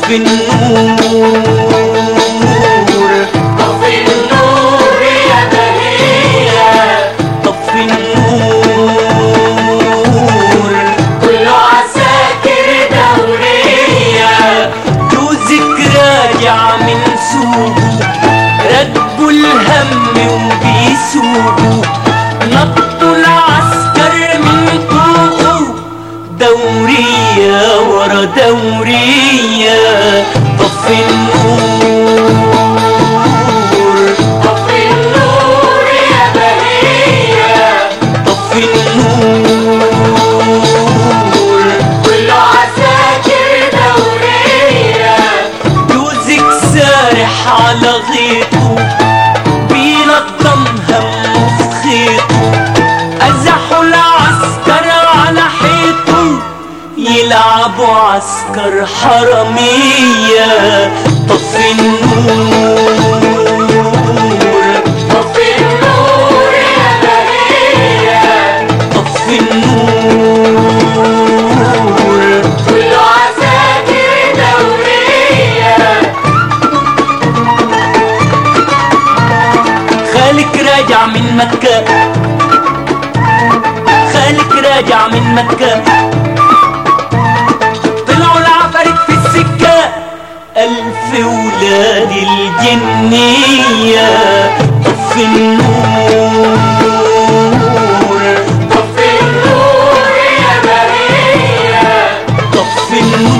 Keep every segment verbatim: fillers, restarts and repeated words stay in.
طفي النور طفي النور يا بهية طفي النور كله عساكر دورية جوزك راجع من سوقه ركبوا الهم وبيسوقوا نطوا العسكر من فوقه دورية ورا دورية طفي النور طفي النور يا بهية طفي النور كله عساكر دورية جوزك سارح على غيطه بيلطم همه في خيطه أزحوا العسكر على حيطه يلعبوا عسكر حرامية طفي النور طفي النور يا بهية طفي النور كله عساكر دورية خالك راجع من مكة خالك راجع من مكة طلعوا العفاريت في السكة ألف ولاد الجنية طفي النور طفي النور يا بهية طفي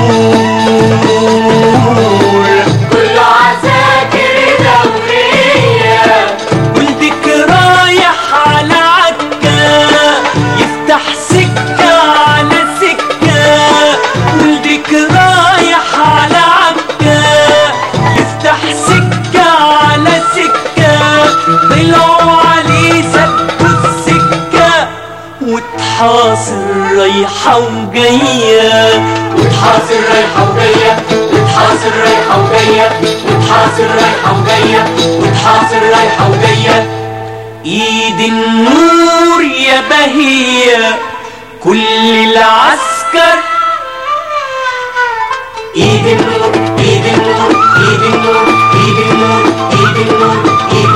النور كله عساكر دورية ولدك رايح على عكا يفتح سكة على سكة ولدك رايح على عكا يفتح سكة على سكة طلعوا عليه سدوا السكة وتحاصر رايحة وجاية وتحاصر رايحة وجاية وتحاصر رايحة وجاية وتحاصر رايحة وجاية وتحاصر رايحة وجاية ايد النور يا بهية كل العسكر ايد النور ايد النور ايد النور ايد النور ايد النور ايد